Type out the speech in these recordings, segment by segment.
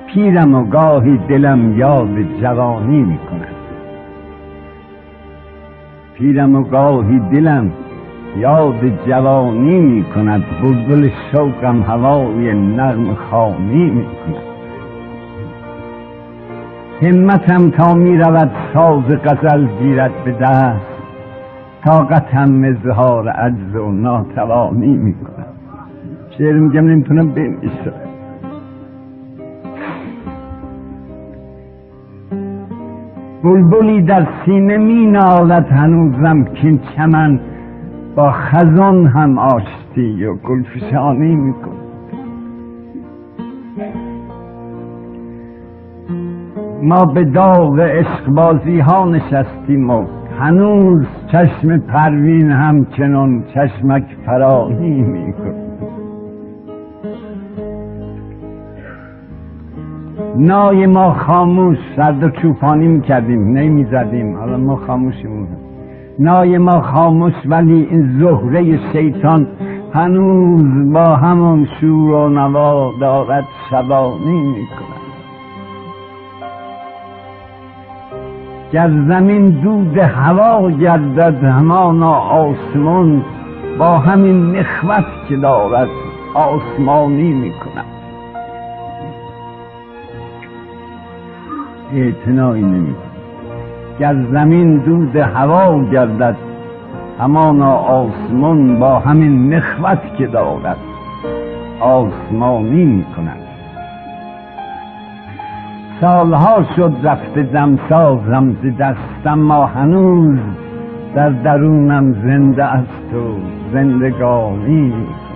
پیرم و گاهی دلم یاد جوانی میکند. پیرم و گاهی دلم یاد جوانی میکند. بلبل شوقم هوای نرم خوانی میکند. همتم تا میرود ساز غزل گیرد به دست، طاقتم اظهار عجز و ناتوانی میکند. شعر میگم نمیتونم بنویسم. بلبلی در سینه می نالد هنوزم کین چمن با خزان هم آشتی و گلفشانی میکند. ما به داغ عشقبازی ها نشستیم و هنوز چشم پروین همچنان چشمک فرانی میکند. نای ما خاموش، سرد و چوپانی میکردیم نمیزدیم، حالا ما خاموشیم. نای ما خاموش ولی این زهره شیطان هنوز با همون شور و نوا دارد شبانی میکند. گر زمین دود هوا گردد همانا آسمان با همین نخوت که دارد آسمانی میکند. اعتنایی نمیکند. گر زمین دود هوا گردد همانا آسمان با همین نخوت که دارد آسمانی میکند. سالها شد رفته دمسازم ز دستم، ما هنوز در درونم زنده است و زندگانی میکند.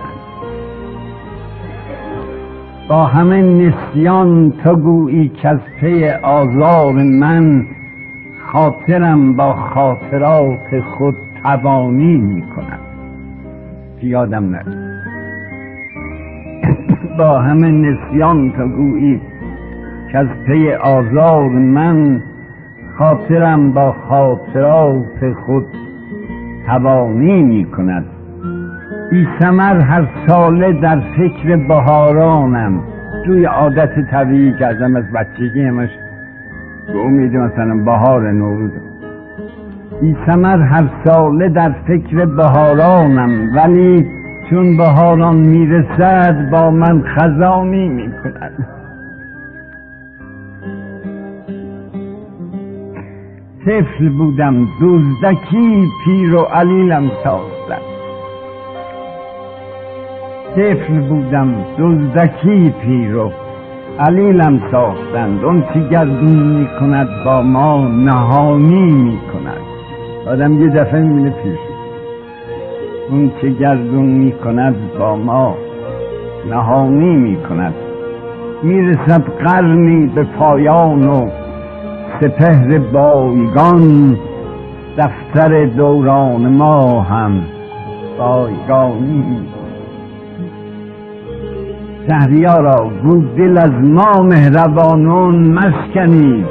با همه نسیان تو گویی که از پی آزار من خاطرم با خاطرات خود تبانی میکند. یادم نرد. با همه نسیان تو گویی که از پی آزار من خاطرم با خاطرات خود تبانی میکند. بی ثمر هر ساله در فکر بهارانم، توی عادت طبیعی کردم از بچگی همش به امید مثلا بهار نوروز. بی ثمر هر ساله در فکر بهارانم، ولی چون بهاران میرسد با من خزانی میکند. طفل بودم دزدکی پیر و علیلم ساختند. طفل بودم دزدکی پیر و علیلم ساختند. اون چه گردون میکند با ما نهانی میکند. آدم یه دفعه میبینه پیر شد. اون چه گردون میکند با ما نهانی میکند. میرسد قرنی به پایان و سپهر بایگان، دفتر دوران ما هم بایگانی. شهریارا گو دل از ما مهربانون مشکنید.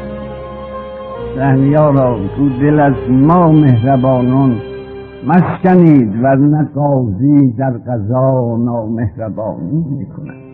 شهریارا گو دل از ما مهربانون مشکنید، ورنه قاضی در قضا نامهربانی میکند.